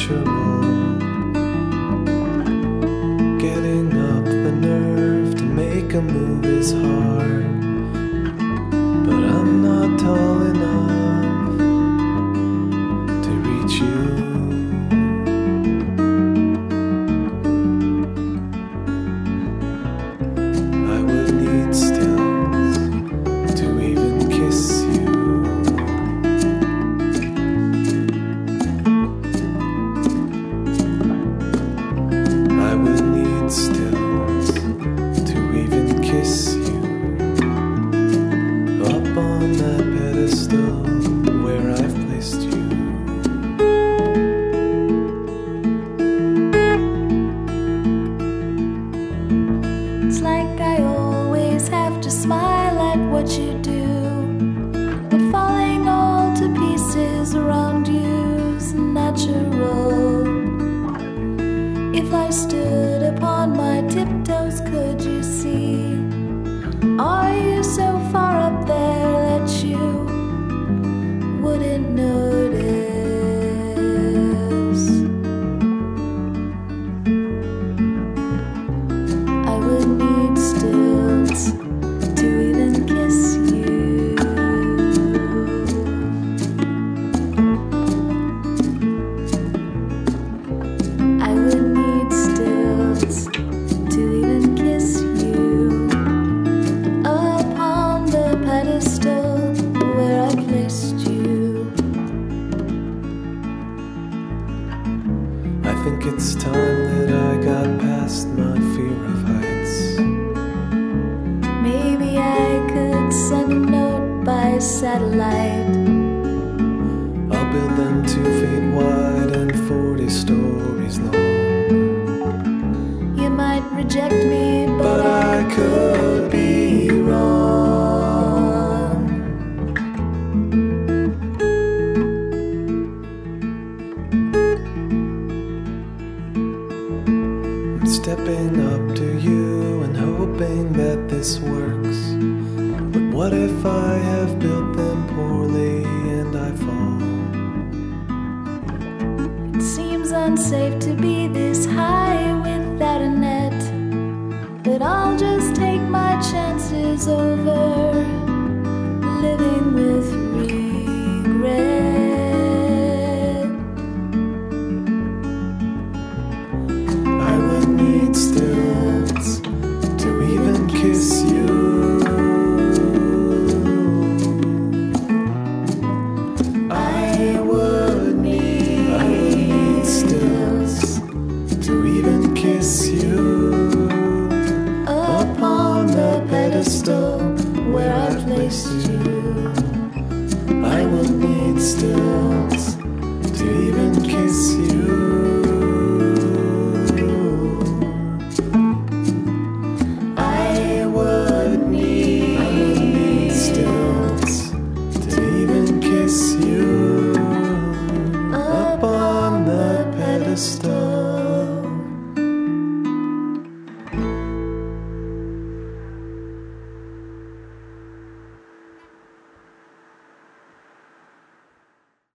natural. Getting up the nerve to make a move is hard, but I'm not tall enough to reach you. I would need stills to even kiss you. I would need stills to even kiss you. Up on that pedestal where I've placed you. It's like I always have to smile at what you do, but falling all to pieces around you's natural. If I stood upon my tiptoes, could you see? Are you so far up there that you wouldn't notice? I would need stills to even kiss you. I would need stills to even kiss you upon the pedestal where I placed you. I think it's time that I got past my fear of heights. Maybe I could send a note by satellite. I'll build them 2 feet wide and 40 stories long. You might reject me, But I could be wrong. I'm stepping up to you and hoping that this works. But what if I have built them poorly and I fall? it seems unsafe to be this high without a net. But I'll just take my chances over